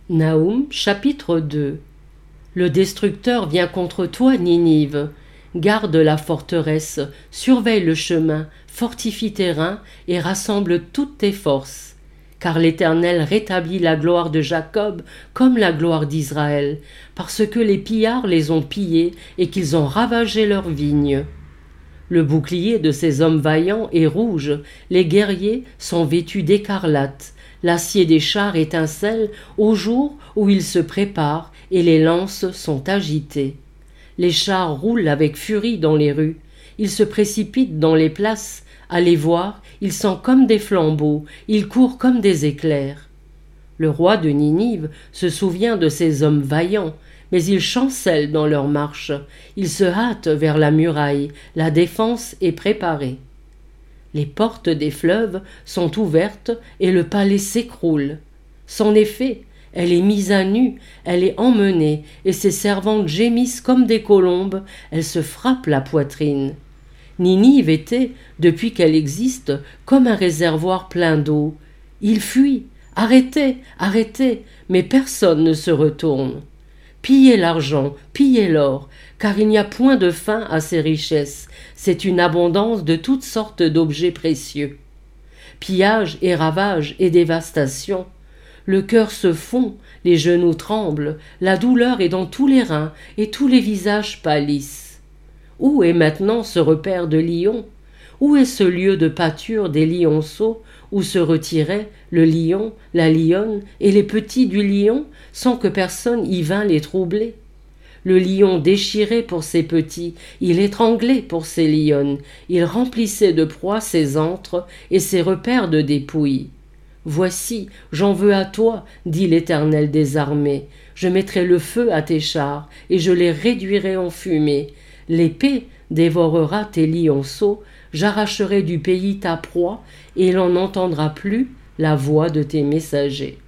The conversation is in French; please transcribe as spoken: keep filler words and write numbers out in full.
Naoum, chapitre deux. Le destructeur vient contre toi, Ninive. Garde la forteresse, surveille le chemin, fortifie tes reins et rassemble toutes tes forces. Car l'Éternel rétablit la gloire de Jacob comme la gloire d'Israël, parce que les pillards les ont pillés et qu'ils ont ravagé leurs vignes. Le bouclier de ces hommes vaillants est rouge, les guerriers sont vêtus d'écarlate, l'acier des chars étincelle au jour où ils se préparent et les lances sont agitées. Les chars roulent avec furie dans les rues, ils se précipitent dans les places, à les voir, ils sont comme des flambeaux, ils courent comme des éclairs. Le roi de Ninive se souvient de ces hommes vaillants, mais ils chancellent dans leur marche, ils se hâtent vers la muraille, la défense est préparée. Les portes des fleuves sont ouvertes et le palais s'écroule. C'en est fait, elle est mise à nu, elle est emmenée, et ses servantes gémissent comme des colombes, elles se frappent la poitrine. Ninive était, depuis qu'elle existe, comme un réservoir plein d'eau. Il fuit, arrêtez, arrêtez, mais personne ne se retourne. Pillez l'argent, pillez l'or, car il n'y a point de fin à ces richesses, c'est une abondance de toutes sortes d'objets précieux. Pillage et ravage et dévastation, le cœur se fond, les genoux tremblent, la douleur est dans tous les reins et tous les visages pâlissent. Où est maintenant ce repère de lions? Où est ce lieu de pâture des lionceaux où se retiraient le lion, la lionne et les petits du lion sans que personne y vînt les troubler? Le lion déchirait pour ses petits, il étranglait pour ses lionnes, il remplissait de proie ses antres et ses repères de dépouilles. Voici, j'en veux à toi, dit l'Éternel des armées, je mettrai le feu à tes chars et je les réduirai en fumée. L'épée dévorera tes lionceaux, j'arracherai du pays ta proie et l'on n'entendra plus la voix de tes messagers.